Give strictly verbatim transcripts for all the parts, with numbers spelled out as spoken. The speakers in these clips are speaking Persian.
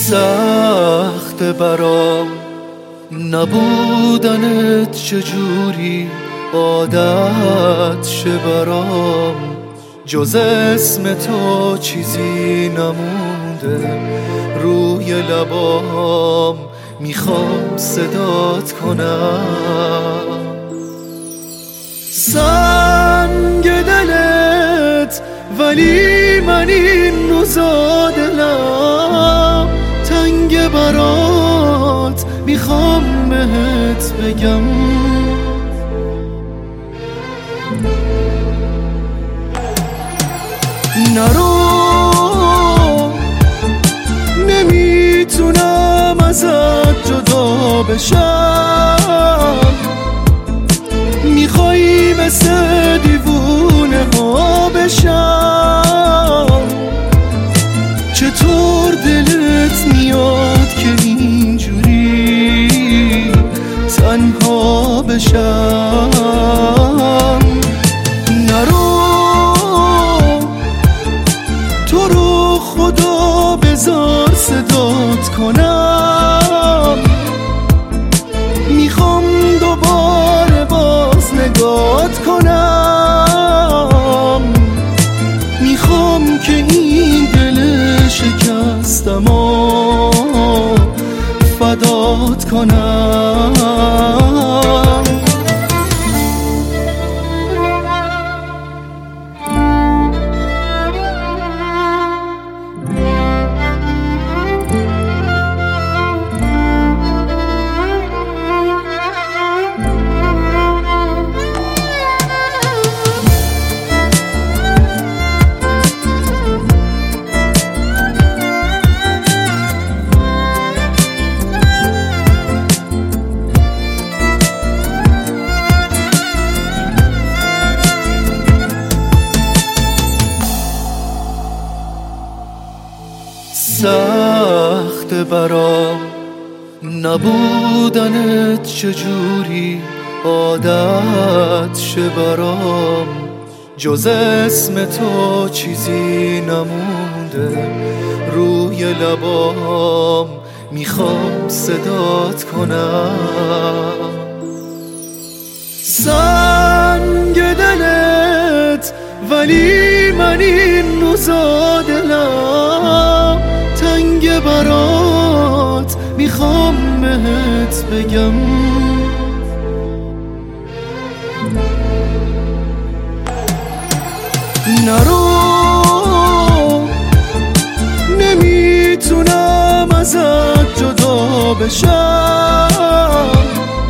سخت برام نبودنت، چجوری عادت شه برام. جز اسم تو چیزی نمونده روی لبام، میخوام صدات کنم. سنگ دلت ولی من این روزا دلم تنگ برات، میخوام بهت بگم نرو، نمیتونم ازت جدا بشم. میخوایی مثل دیوونه ها بشم. چطور دلت میاد که اینجوری تنها بشم؟ نرو، تو رو خدا بذار صدات کنم. میخوام دوباره باز نگات کنم. میخوام که این دل شکستم و فدات کنم. سخت برام نبودنت، چجوری عادت شه برام. جز اسم تو چیزی نمونده روی لبام، میخوام صدات کنم. سنگ دلت ولی من این روزا دلم تنگ برات، میخوام بهت بگم نرو، نمیتونم ازت جدا بشم.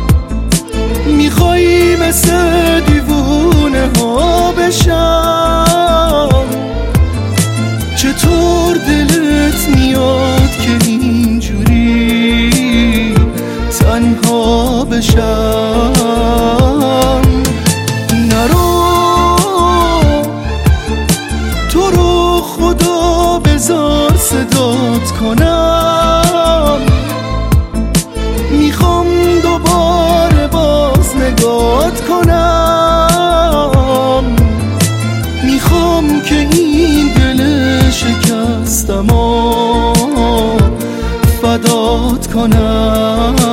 میخوایی مثل دیوونه ها بشم. چطور دلت میاد که اینجوری تنها بشم؟ نرو، تو رو خدا بذار صدات کنم. میخوام دوباره باز نگات کنم. میخوام که این دل شکستم و فدات کنم.